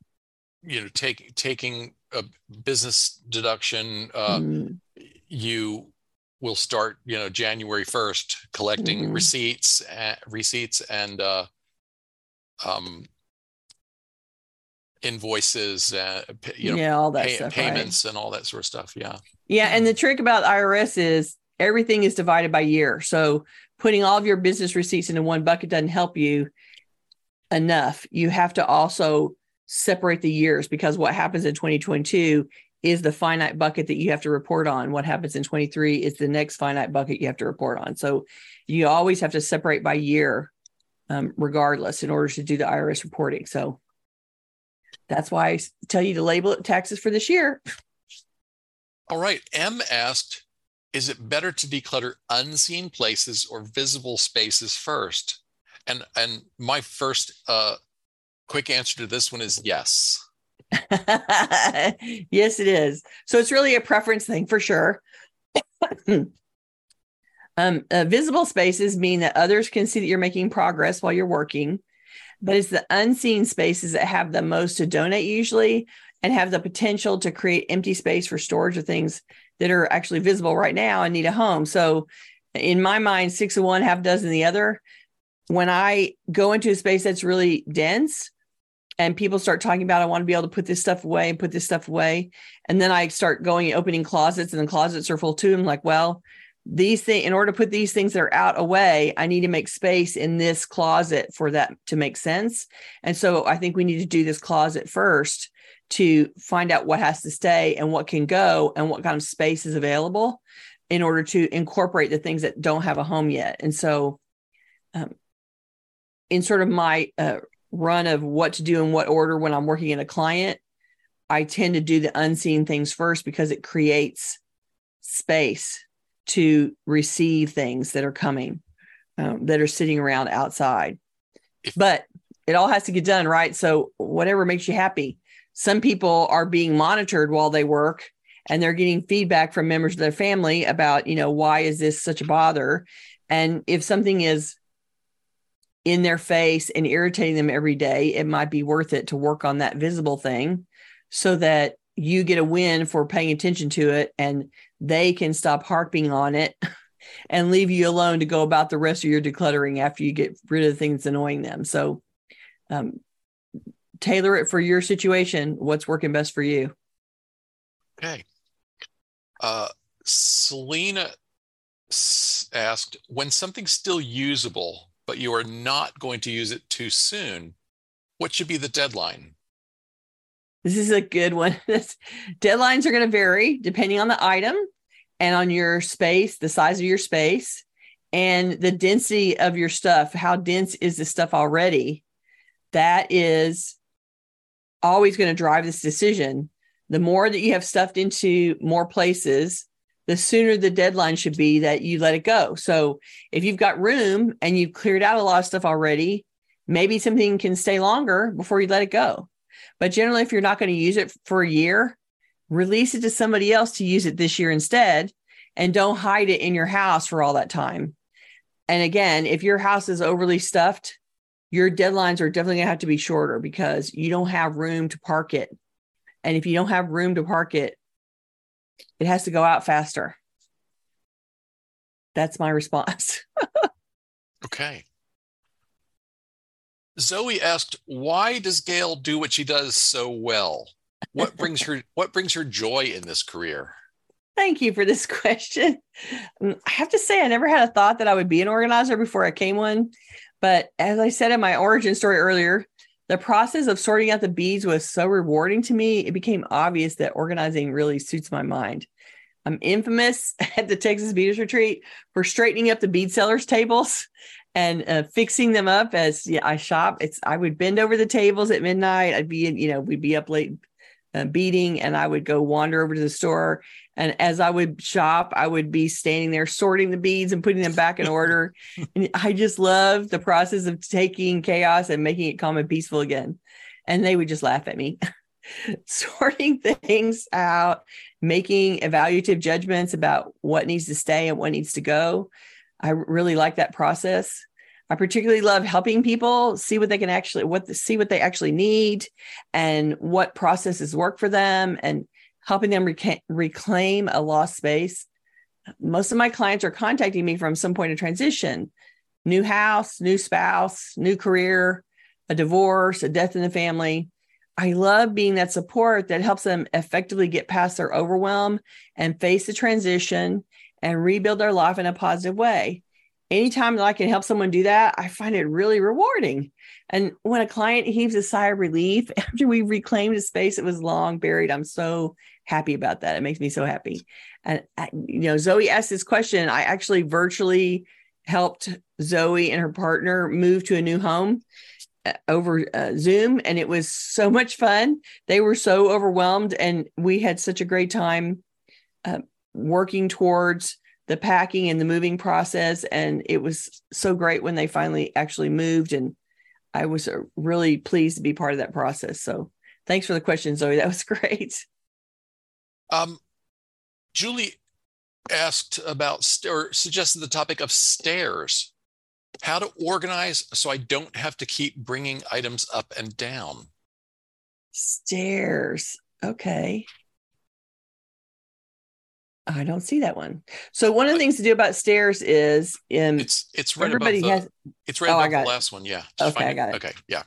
you know, take, taking a business deduction, uh, Mm. you will start, you know, January first collecting Mhm. receipts, uh, receipts and uh, um, invoices, uh, p- you know, yeah, all that pay, stuff, payments right? and all that sort of stuff. Yeah. Yeah. And the trick about I R S is everything is divided by year. So putting all of your business receipts into one bucket doesn't help you enough. You have to also separate the years, because what happens in twenty twenty-two is the finite bucket that you have to report on. What happens in twenty-three is the next finite bucket you have to report on. So you always have to separate by year, um, regardless, in order to do the I R S reporting. So that's why I tell you to label it taxes for this year. All right. M asked, is it better to declutter unseen places or visible spaces first? And and my first uh, quick answer to this one is yes. Yes, it is. So it's really a preference thing for sure. Um, uh, visible spaces mean that others can see that you're making progress while you're working, but it's the unseen spaces that have the most to donate usually and have the potential to create empty space for storage of things that are actually visible right now and need a home. So in my mind, six of one, half dozen the other. When I go into a space that's really dense and people start talking about, I want to be able to put this stuff away and put this stuff away. And then I start going and opening closets and the closets are full too. I'm like, well, these things, in order to put these things that are out away, I need to make space in this closet for that to make sense. And so I think we need to do this closet first to find out what has to stay and what can go and what kind of space is available in order to incorporate the things that don't have a home yet. And so um, in sort of my uh, run of what to do in what order when I'm working in a client, I tend to do the unseen things first because it creates space to receive things that are coming, um, that are sitting around outside. But it all has to get done, right? So whatever makes you happy. Some people are being monitored while they work and they're getting feedback from members of their family about, you know, why is this such a bother? And if something is in their face and irritating them every day, it might be worth it to work on that visible thing so that you get a win for paying attention to it and they can stop harping on it and leave you alone to go about the rest of your decluttering after you get rid of the things annoying them. So um, tailor it for your situation. What's working best for you? Okay. Uh, Selena asked, when something's still usable, but you are not going to use it too soon, what should be the deadline? This is a good one. Deadlines are going to vary depending on the item and on your space, the size of your space, and the density of your stuff. How dense is the stuff already? That is always going to drive this decision. The more that you have stuffed into more places, the sooner the deadline should be that you let it go. So if you've got room and you've cleared out a lot of stuff already, maybe something can stay longer before you let it go. But generally, if you're not going to use it for a year, release it to somebody else to use it this year instead, and don't hide it in your house for all that time. And again, if your house is overly stuffed, your deadlines are definitely going to have to be shorter because you don't have room to park it. And if you don't have room to park it, it has to go out faster. That's my response. Okay. Zoe asked, why does Gail do what she does so well? What brings her what brings her joy in this career? Thank you for this question. I have to say, I never had a thought that I would be an organizer before I came one. But as I said in my origin story earlier, the process of sorting out the beads was so rewarding to me. It became obvious that organizing really suits my mind. I'm infamous at the Texas Beaders Retreat for straightening up the bead sellers' tables and uh, fixing them up as yeah, I shop. It's I would bend over the tables at midnight. I'd be, you know, we'd be up late uh, beading, and I would go wander over to the store. And as I would shop, I would be standing there sorting the beads and putting them back in order. And I just love the process of taking chaos and making it calm and peaceful again. And they would just laugh at me. Sorting things out, making evaluative judgments about what needs to stay and what needs to go. I really like that process. I particularly love helping people see what they can actually, what the, see what they actually need and what processes work for them and helping them rec- reclaim a lost space. Most of my clients are contacting me from some point of transition, new house, new spouse, new career, a divorce, a death in the family. I love being that support that helps them effectively get past their overwhelm and face the transition and rebuild their life in a positive way. Anytime that I can help someone do that, I find it really rewarding. And when a client heaves a sigh of relief after we reclaimed a space that was long buried, I'm so happy about that. It makes me so happy. And, you know, Zoe asked this question. I actually virtually helped Zoe and her partner move to a new home over uh, Zoom, and it was so much fun. They were so overwhelmed, and we had such a great time uh, working towards the packing and the moving process. And it was so great when they finally actually moved, and I was uh, really pleased to be part of that process. So thanks for the question, Zoe. That was great. Um, Julie asked about st- or suggested the topic of stairs. How to organize so I don't have to keep bringing items up and down. Stairs. Okay. I don't see that one. So one of the things to do about stairs is um, it's it's right everybody above the, has. It's right Oh, I above got the it. last one. Yeah. Just Okay, I find got it. Okay. Yeah.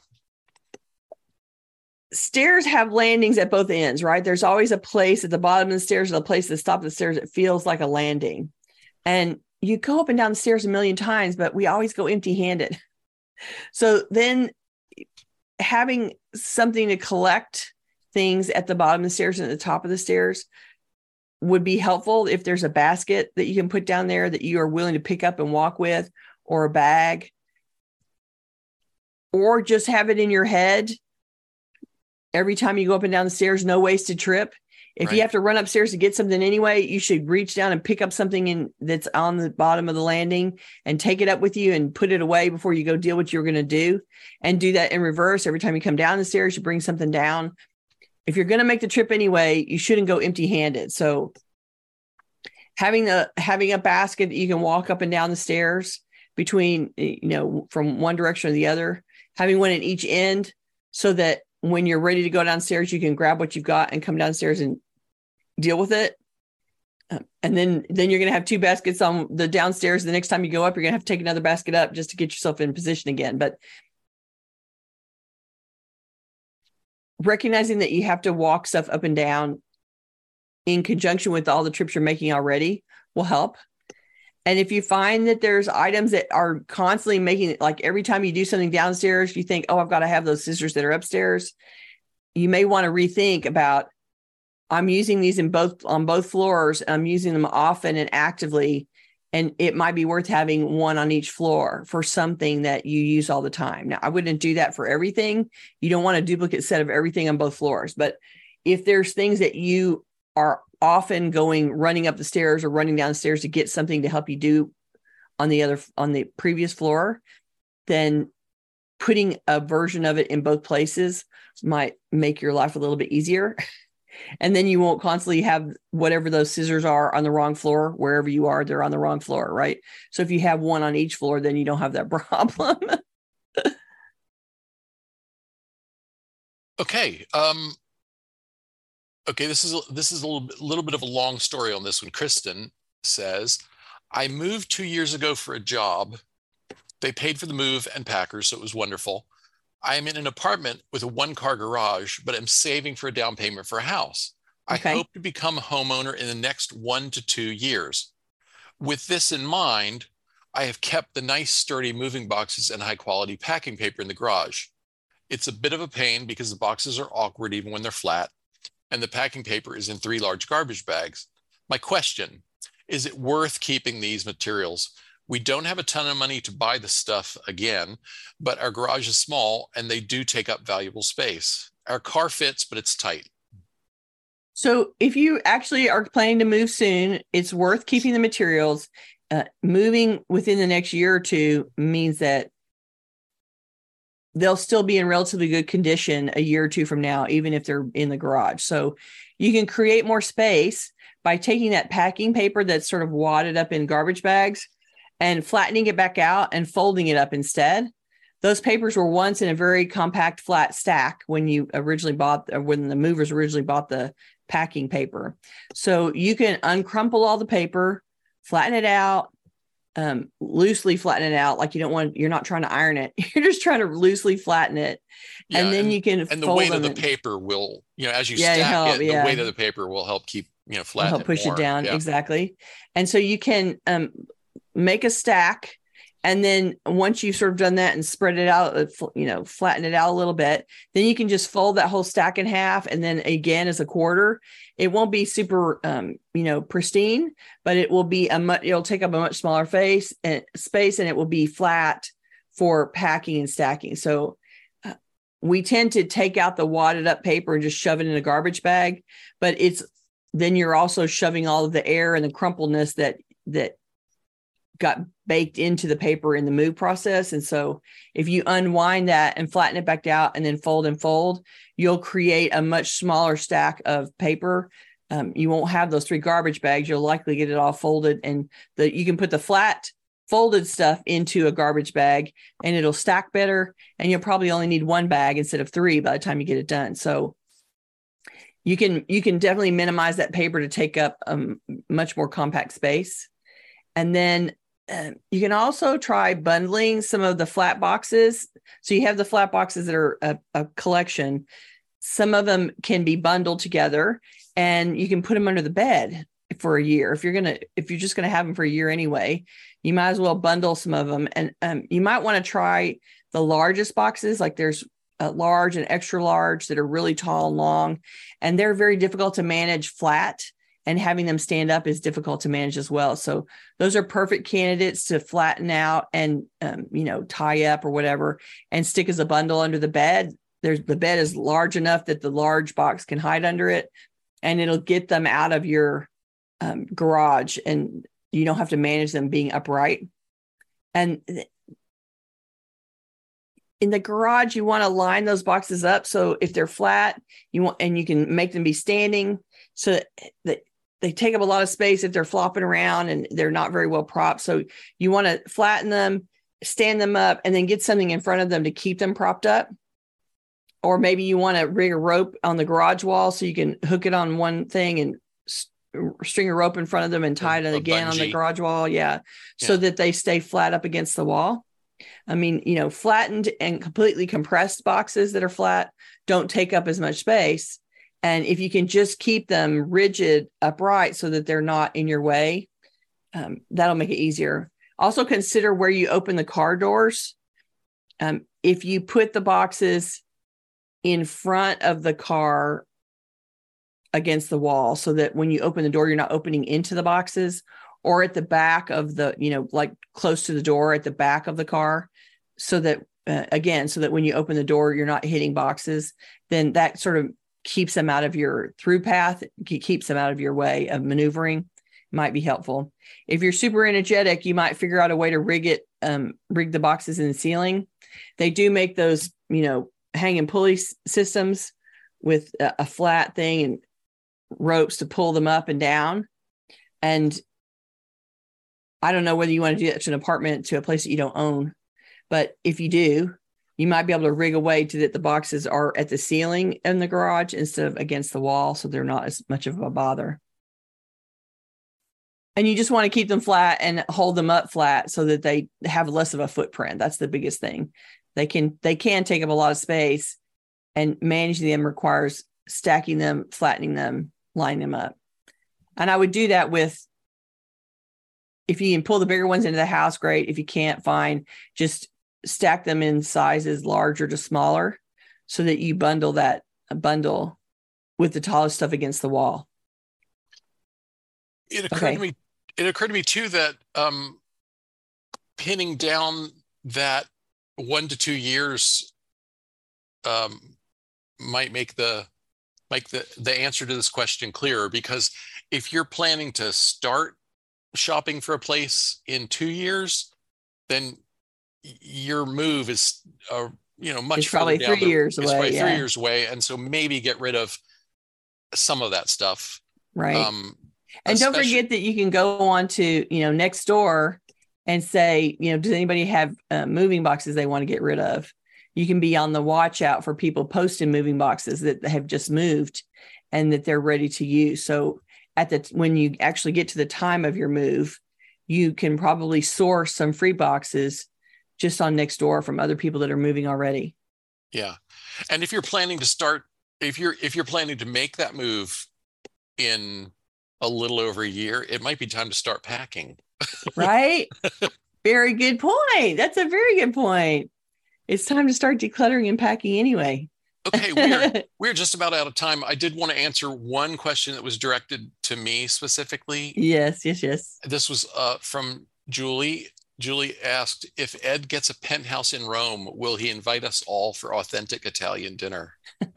Stairs have landings at both ends, right? There's always a place at the bottom of the stairs and a place at the top of the stairs that feels like a landing. And you go up and down the stairs a million times, but we always go empty-handed. So then having something to collect things at the bottom of the stairs and at the top of the stairs would be helpful. If there's a basket that you can put down there that you are willing to pick up and walk with, or a bag, or just have it in your head every time you go up and down the stairs, no wasted trip. If Right. you have to run upstairs to get something anyway, you should reach down and pick up something in that's on the bottom of the landing and take it up with you and put it away before you go deal what you're going to do, and do that in reverse. Every time you come down the stairs, you bring something down. If you're going to make the trip anyway, you shouldn't go empty handed. So having a, having a basket that you can walk up and down the stairs between, you know, from one direction or the other, having one at each end so that when you're ready to go downstairs, you can grab what you've got and come downstairs and deal with it. Um, and then, then you're going to have two baskets on the downstairs. The next time you go up, you're going to have to take another basket up just to get yourself in position again. But recognizing that you have to walk stuff up and down in conjunction with all the trips you're making already will help. And if you find that there's items that are constantly making it, like every time you do something downstairs, you think, oh, I've got to have those scissors that are upstairs, you may want to rethink about, I'm using these in both on both floors. I'm using them often and actively, and it might be worth having one on each floor for something that you use all the time. Now, I wouldn't do that for everything. You don't want a duplicate set of everything on both floors. But if there's things that you are often going, running up the stairs or running downstairs to get something to help you do on the other, on the previous floor, then putting a version of it in both places might make your life a little bit easier. And then you won't constantly have whatever those scissors are on the wrong floor. Wherever you are, they're on the wrong floor, right? So if you have one on each floor, then you don't have that problem. Okay. Um, okay. This is, a, this is a little bit, little bit of a long story on this one. Kristen says, I moved two years ago for a job. They paid for the move and packers, so it was wonderful. I am in an apartment with a one-car garage, but I'm saving for a down payment for a house. Okay. I hope to become a homeowner in the next one to two years. With this in mind, I have kept the nice, sturdy moving boxes and high-quality packing paper in the garage. It's a bit of a pain because the boxes are awkward even when they're flat, and the packing paper is in three large garbage bags. My question, is it worth keeping these materials? We don't have a ton of money to buy the stuff again, but our garage is small and they do take up valuable space. Our car fits, but it's tight. So if you actually are planning to move soon, it's worth keeping the materials. Uh, moving within the next year or two means that they'll still be in relatively good condition a year or two from now, even if they're in the garage. So you can create more space by taking that packing paper that's sort of wadded up in garbage bags and flattening it back out and folding it up instead. Those papers were once in a very compact, flat stack when you originally bought, or when the movers originally bought the packing paper. So you can uncrumple all the paper, flatten it out, um, loosely flatten it out. Like you don't want, you're not trying to iron it. You're just trying to loosely flatten it. Yeah, and then and, you can and the fold weight of the them. paper will, you know, as you Yeah, stack help, it, yeah. the weight of the paper will help keep, you know, flatten help it push more. it down. Yeah. Exactly. And so you can um, make a stack. And then once you've sort of done that and spread it out, you know, flatten it out a little bit, then you can just fold that whole stack in half. And then again, as a quarter, it won't be super, um, you know, pristine, but it will be a much, it'll take up a much smaller face and space, and it will be flat for packing and stacking. So uh, we tend to take out the wadded up paper and just shove it in a garbage bag, but it's, then you're also shoving all of the air and the crumpleness that, that got baked into the paper in the move process. And so if you unwind that and flatten it back out and then fold and fold, you'll create a much smaller stack of paper um, you won't have those three garbage bags. You'll likely get it all folded, and the you can put the flat folded stuff into a garbage bag and it'll stack better. And you'll probably only need one bag instead of three by the time you get it done. So you can, you can definitely minimize that paper to take up um, much more compact space. And then uh, you can also try bundling some of the flat boxes. So you have the flat boxes that are a, a collection. Some of them can be bundled together and you can put them under the bed for a year. If you're going to, if you're just going to have them for a year anyway, you might as well bundle some of them. And um, you might want to try the largest boxes. Like there's a large and extra large that are really tall and long, and they're very difficult to manage flat, and having them stand up is difficult to manage as well. So those are perfect candidates to flatten out and, um, you know, tie up or whatever and stick as a bundle under the bed. There's the bed is large enough that the large box can hide under it, and it'll get them out of your um, garage, and you don't have to manage them being upright. And in the garage, you want to line those boxes up. So if they're flat, you want, and you can make them be standing so that, that they take up a lot of space if they're flopping around and they're not very well propped. So you want to flatten them, stand them up, and then get something in front of them to keep them propped up. Or maybe you want to rig a rope on the garage wall so you can hook it on one thing and string a rope in front of them and tie it a, a again bungee. on the garage wall. Yeah. Yeah. So that they stay flat up against the wall. I mean, you know, flattened and completely compressed boxes that are flat don't take up as much space. And if you can just keep them rigid, upright, so that they're not in your way, um, that'll make it easier. Also consider where you open the car doors. Um, if you put the boxes in front of the car against the wall, so that when you open the door, you're not opening into the boxes, or at the back of the, you know, like close to the door at the back of the car, so that, uh, again, so that when you open the door, you're not hitting boxes, then that sort of keeps them out of your through path, keeps them out of your way of maneuvering. Might be helpful. If you're super energetic, you might figure out a way to rig it, um, rig the boxes in the ceiling. They do make those, you know, hang and pulley systems with a, a flat thing and ropes to pull them up and down. And I don't know whether you want to do that to an apartment, to a place that you don't own, but if you do, you might be able to rig a way to that the boxes are at the ceiling in the garage instead of against the wall, so they're not as much of a bother. And you just want to keep them flat and hold them up flat so that they have less of a footprint. That's the biggest thing. They can they can take up a lot of space, and managing them requires stacking them, flattening them, lining them up. And I would do that with, if you can pull the bigger ones into the house, great. If you can't, fine. Just stack them in sizes larger to smaller so that you bundle that bundle with the tallest stuff against the wall. It occurred Okay. to me, it occurred to me too that um, pinning down that one to two years um, might make the make the the answer to this question clearer, because if you're planning to start shopping for a place in two years, then your move is uh, you know much It's probably further down three the- years it's away, probably three yeah. years away, and so maybe get rid of some of that stuff. Right. Um, And don't especially- forget that you can go on to, you know, Nextdoor and say, you know, does anybody have uh, moving boxes they want to get rid of? You can be on the watch out for people posting moving boxes that have just moved and that they're ready to use. So at the, when you actually get to the time of your move, you can probably source some free boxes just on Nextdoor from other people that are moving already. Yeah. And if you're planning to start, if you're if you're planning to make that move in a little over a year, it might be time to start packing. Right? Very good point. That's a very good point. It's time to start decluttering and packing anyway. Okay, we're we're just about out of time. I did want to answer one question that was directed to me specifically. Yes, yes, yes. This was uh, from Julie. Julie asked, if Ed gets a penthouse in Rome, will he invite us all for authentic Italian dinner?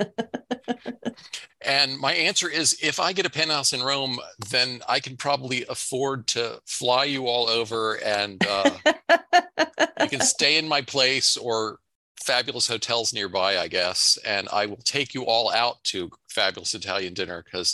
And my answer is, if I get a penthouse in Rome, then I can probably afford to fly you all over, and uh, you can stay in my place or fabulous hotels nearby, I guess, and I will take you all out to fabulous Italian dinner because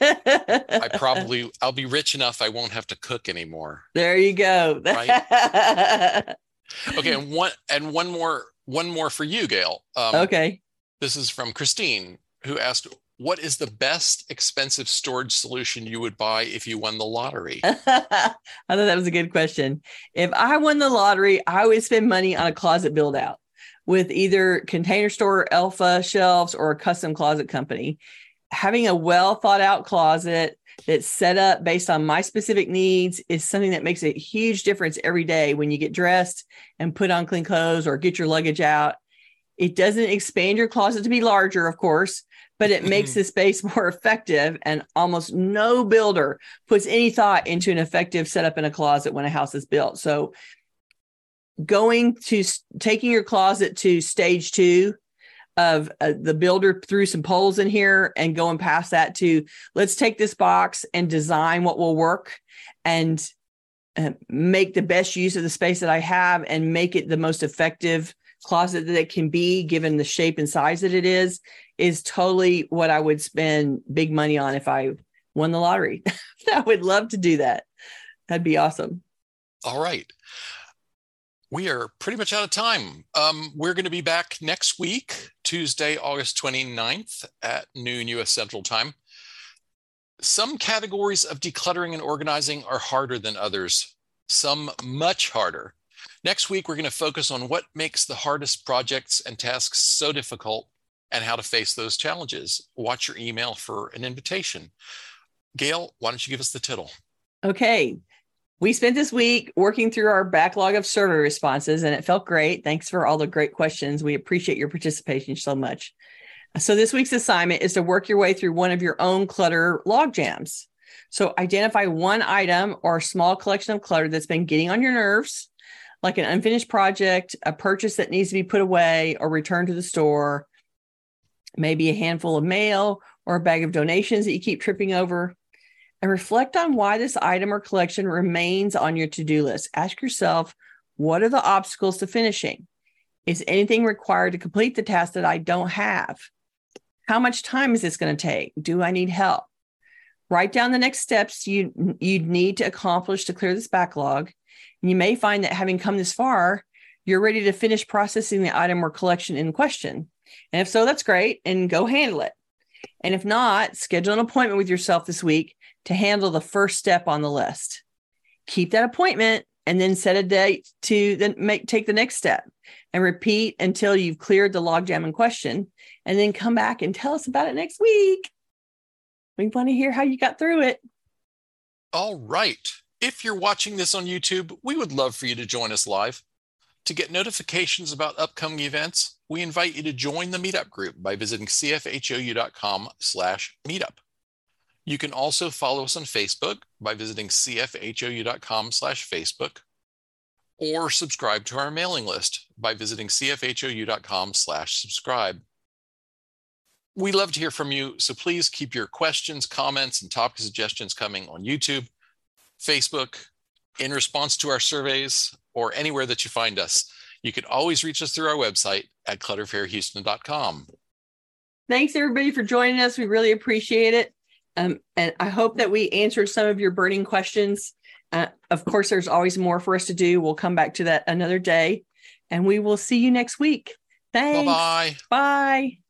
I probably I'll be rich enough I won't have to cook anymore. There you go. Right? Okay, and one and one more one more for you, Gail. Um, okay. This is from Christine, who asked, "What is the best expensive storage solution you would buy if you won the lottery?" I thought that was a good question. If I won the lottery, I would spend money on a closet build out with either Container Store, Elfa shelves, or a custom closet company. Having a well thought out closet that's set up based on my specific needs is something that makes a huge difference every day when you get dressed and put on clean clothes or get your luggage out. It doesn't expand your closet to be larger, of course, but it makes the space more effective, and almost no builder puts any thought into an effective setup in a closet when a house is built. So going to taking your closet to stage two of uh, the builder threw some poles in here and going past that to let's take this box and design what will work and uh, make the best use of the space that I have and make it the most effective closet that it can be given the shape and size that it is, is totally what I would spend big money on if I won the lottery. I would love to do that. That'd be awesome. All right. We are pretty much out of time. Um, we're going to be back next week, Tuesday, August twenty-ninth at noon U S Central Time. Some categories of decluttering and organizing are harder than others, some much harder. Next week, we're going to focus on what makes the hardest projects and tasks so difficult and how to face those challenges. Watch your email for an invitation. Gail, why don't you give us the tittle? Okay. We spent this week working through our backlog of survey responses, and it felt great. Thanks for all the great questions. We appreciate your participation so much. So this week's assignment is to work your way through one of your own clutter log jams. So identify one item or small collection of clutter that's been getting on your nerves, like an unfinished project, a purchase that needs to be put away or returned to the store, maybe a handful of mail or a bag of donations that you keep tripping over. And reflect on why this item or collection remains on your to-do list. Ask yourself, what are the obstacles to finishing? Is anything required to complete the task that I don't have? How much time is this going to take? Do I need help? Write down the next steps you, you'd need to accomplish to clear this backlog. And you may find that having come this far, you're ready to finish processing the item or collection in question. And if so, that's great, and go handle it. And if not, schedule an appointment with yourself this week to handle the first step on the list. Keep that appointment and then set a date to then make take the next step and repeat until you've cleared the logjam in question, and then come back and tell us about it next week. We want to hear how you got through it. All right. If you're watching this on YouTube, we would love for you to join us live. To get notifications about upcoming events, we invite you to join the meetup group by visiting c f h o u dot com slash meetup. You can also follow us on Facebook by visiting c f h o u dot com slash Facebook, or subscribe to our mailing list by visiting c f h o u dot com slash subscribe. We love to hear from you, so please keep your questions, comments, and topic suggestions coming on YouTube, Facebook, in response to our surveys, or anywhere that you find us. You can always reach us through our website at clutter fair houston dot com. Thanks, everybody, for joining us. We really appreciate it. Um, and I hope that we answered some of your burning questions. Uh, of course, there's always more for us to do. We'll come back to that another day, and we will see you next week. Thanks. Bye-bye. Bye.